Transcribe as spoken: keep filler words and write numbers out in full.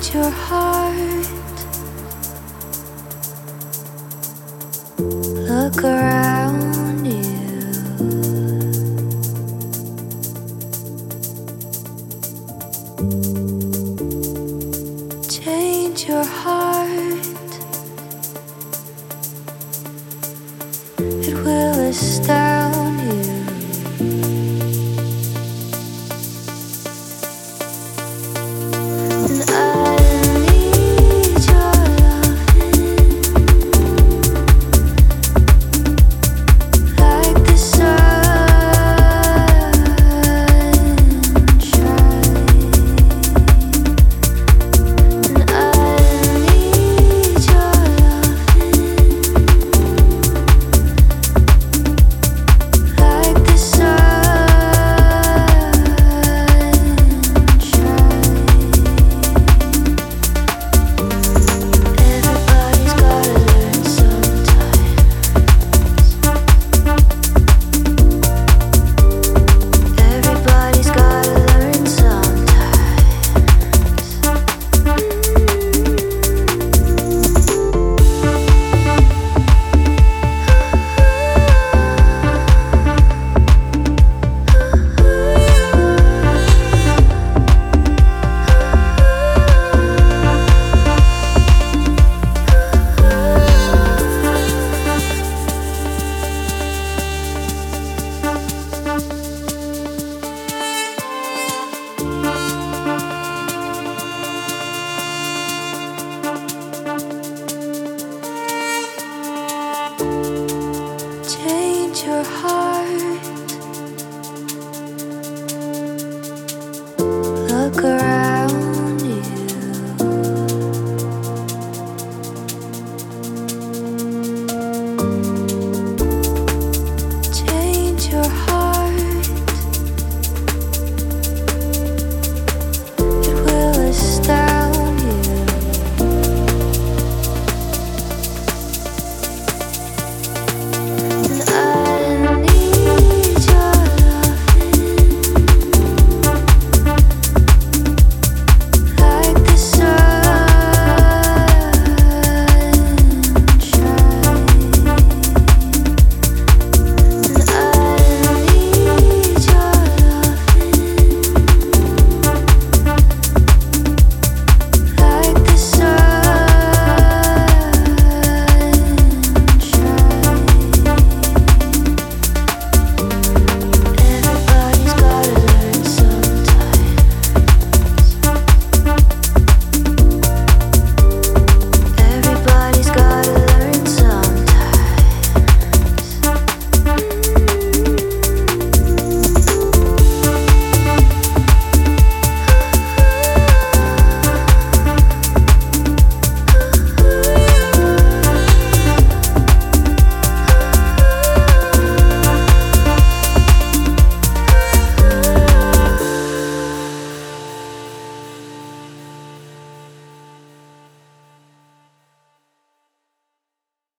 your heart. Look around you. Change your heart. It will astound you. And I need your loving, like the sunshine. And I need your loving, like the sunshine. Everybody's gotta learn sometimes. Everybody's gotta learn change your heart.